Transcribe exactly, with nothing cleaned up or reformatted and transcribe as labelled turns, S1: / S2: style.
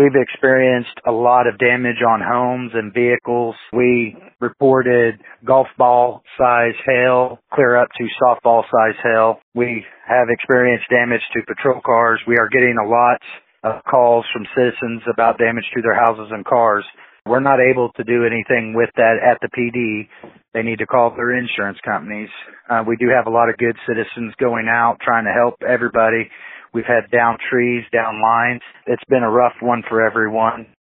S1: We've experienced a lot of damage on homes and vehicles. We reported golf ball size hail, clear up to softball size hail. We have experienced damage to patrol cars. We are getting a lot of calls from citizens about damage to their houses and cars. We're not able to do anything with that at the P D. They need to call their insurance companies. Uh, we do have a lot of good citizens going out trying to help everybody. We've had down trees, down lines. It's been a rough one for everyone.